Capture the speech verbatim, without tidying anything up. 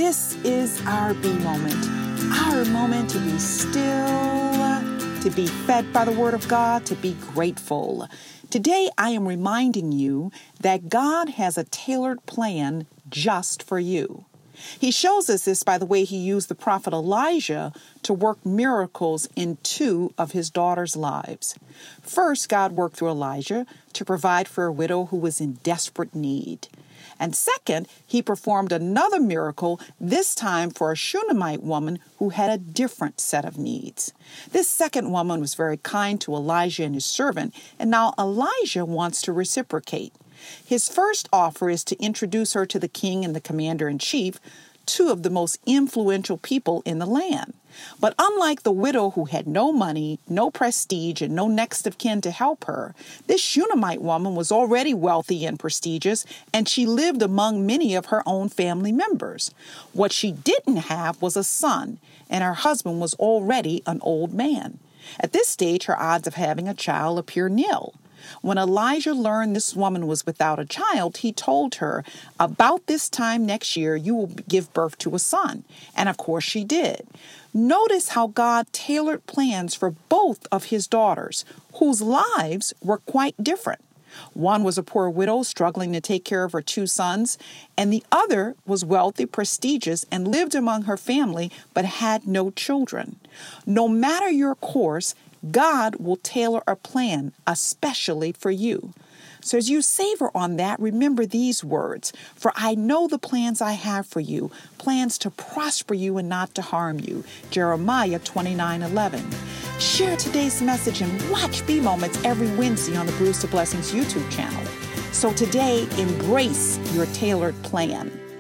This is our B moment, our moment to be still, to be fed by the Word of God, to be grateful. Today, I am reminding you that God has a tailored plan just for you. He shows us this by the way he used the prophet Elijah to work miracles in two of his daughters' lives. First, God worked through Elijah to provide for a widow who was in desperate need. And second, he performed another miracle, this time for a Shunammite woman who had a different set of needs. This second woman was very kind to Elijah and his servant, and now Elijah wants to reciprocate. His first offer is to introduce her to the king and the commander-in-chief, two of the most influential people in the land. But unlike the widow who had no money, no prestige, and no next of kin to help her, this Shunammite woman was already wealthy and prestigious, and she lived among many of her own family members. What she didn't have was a son, and her husband was already an old man. At this stage, her odds of having a child appear nil. When Elijah learned this woman was without a child, he told her, "About this time next year, you will give birth to a son." And of course she did. Notice how God tailored plans for both of his daughters, whose lives were quite different. One was a poor widow struggling to take care of her two sons, and the other was wealthy, prestigious, and lived among her family but had no children. No matter your course, God will tailor a plan especially for you. So as you savor on that, remember these words: "For I know the plans I have for you, plans to prosper you and not to harm you." Jeremiah twenty-nine eleven. Share today's message and watch B Moments every Wednesday on the Bruce of Blessings YouTube channel. So today, embrace your tailored plan.